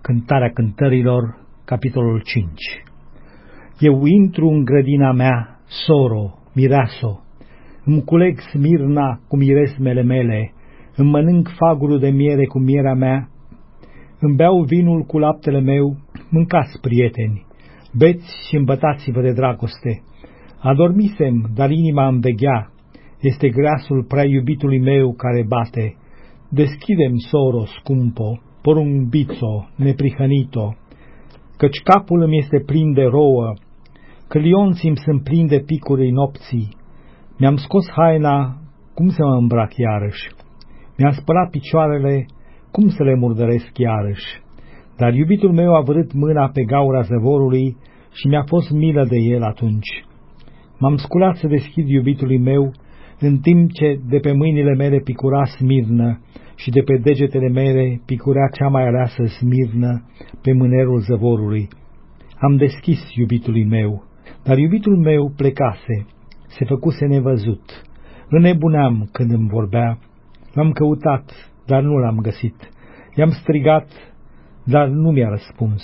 Cântarea cântărilor, capitolul 5. Eu intru în grădina mea, soro, mireaso, îmi culeg smirna cu miresmele mele, îmi mănânc fagurul de miere cu mierea mea, îmi beau vinul cu laptele meu, mâncați, prieteni, beți și îmbătați-vă de dragoste. Adormisem, dar inima îmi veghea, este glasul prea iubitului meu care bate. Deschidem, soro, scumpo, porumbițo, neprihănito, căci capul îmi este plin de rouă, câlionții îmi sunt plini de picuri nopții. Mi-am scos haina, cum să mă îmbrac iarăși? Mi-am spălat picioarele, cum să le murdăresc iarăși? Dar iubitul meu a vărât mâna pe gaura zăvorului și mi-a fost milă de el atunci. M-am sculat să deschid iubitului meu, în timp ce de pe mâinile mele picura smirnă și de pe degetele mele picurea cea mai aleasă smirnă pe mânerul zăvorului. Am deschis iubitului meu, dar iubitul meu plecase, se făcuse nevăzut. Înnebuneam când îmi vorbea, l-am căutat, dar nu l-am găsit. I-am strigat, dar nu mi-a răspuns.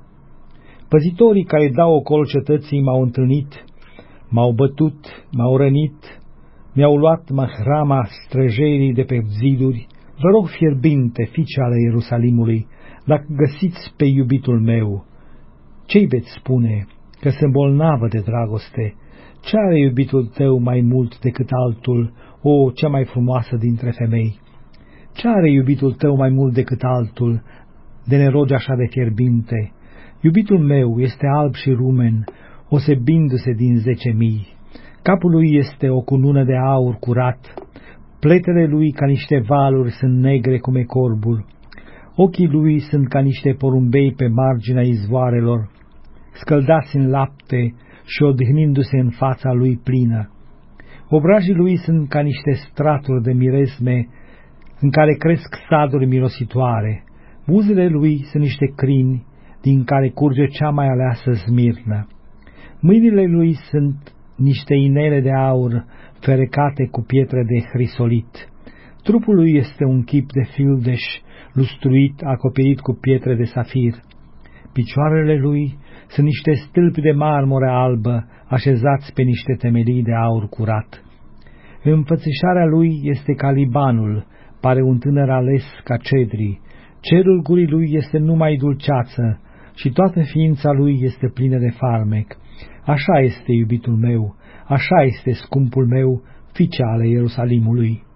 Păzitorii care dau ocol cetății m-au întâlnit, m-au bătut, m-au rănit, mi-au luat mahrama străjerii de pe ziduri. Vă rog fierbinte, fiice ale Ierusalimului, dacă găsiți pe iubitul meu, ce-i veți spune? Că sunt bolnavă de dragoste. Ce are iubitul tău mai mult decât altul, o, cea mai frumoasă dintre femei? Ce are iubitul tău mai mult decât altul, de ne rogi așa de fierbinte? Iubitul meu este alb și rumen, osebindu-se din 10.000. Capul lui este o cunună de aur curat, pletele lui ca niște valuri sunt negre cum e corbul, ochii lui sunt ca niște porumbei pe marginea izvoarelor, scăldați în lapte și odihnindu-se în fața lui plină. Obrajii lui sunt ca niște straturi de miresme în care cresc saduri mirositoare, buzele lui sunt niște crini din care curge cea mai aleasă smirnă. Mâinile lui sunt niște inele de aur ferecate cu pietre de hrisolit. Trupul lui este un chip de fildeș lustruit, acoperit cu pietre de safir. Picioarele lui sunt niște stâlpi de marmură albă, așezați pe niște temelii de aur curat. Înfățișarea lui este ca Libanul, pare un tânăr ales ca cedrii. Cerul gurii lui este numai dulceață și toată ființa lui este plină de farmec. Așa este iubitul meu, așa este scumpul meu, fiice ale Ierusalimului.